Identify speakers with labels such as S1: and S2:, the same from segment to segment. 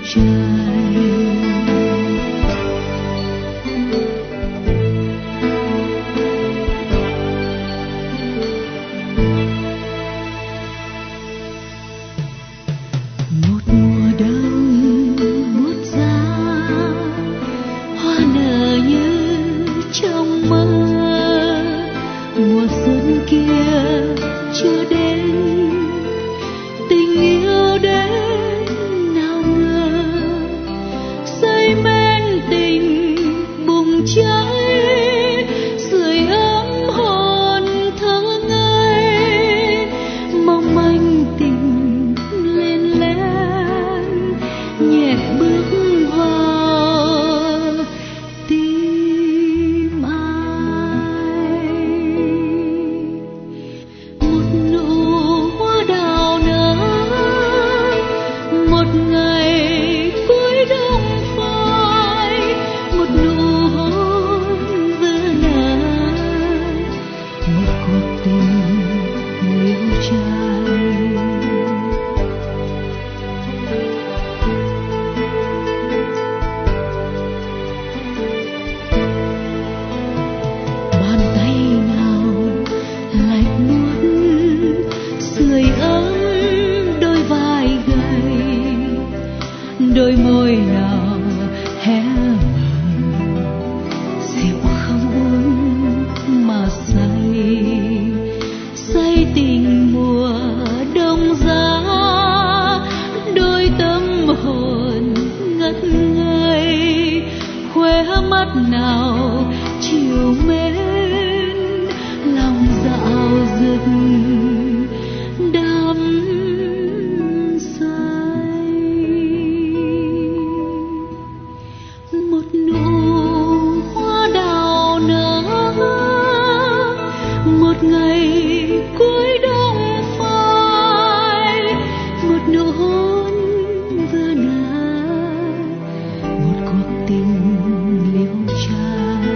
S1: đôi môi nào hé mở, rượu không uống mà say, say tình mùa đông giá, đôi tâm hồn ngất ngây, khóe mắt nào chiều mến, lòng dạo dực đắm say. Một nụ hoa đào nở, một ngày cuối đông phai, một nụ hôn vừa nở, một cuộc tình liêu trai.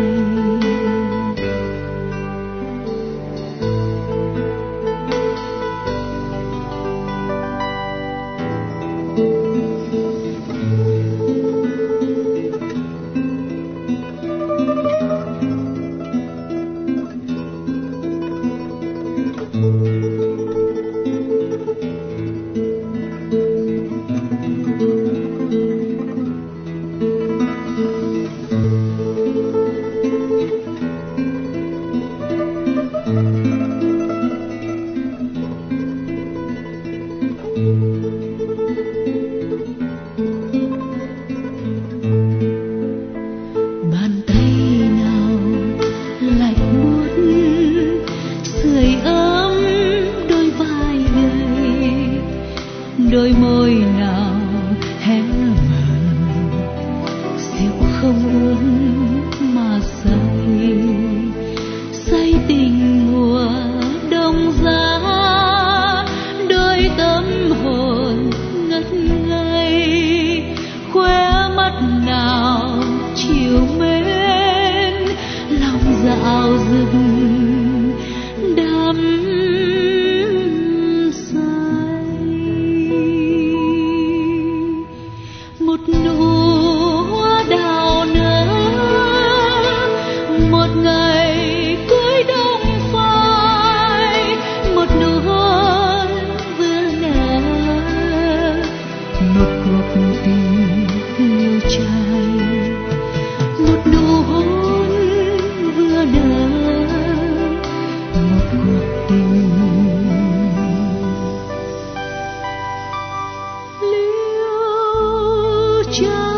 S1: Bàn tay nào lạnh buốt sưởi ấm đôi vai gầy, đôi môi nào hé mở, rượu không uống mà say, say tình mùa đông giá, đôi tâm hồn ngất ngây, khóe mắt nào chiều mến, lòng dạo dực đắm say. Một nụ hoa đào nở, một ngày cuối đông phai, một nụ hôn vừa nở, một cuộc tình liêu trai. Một nụ hôn vừa nở, một cuộc tình liêu trai.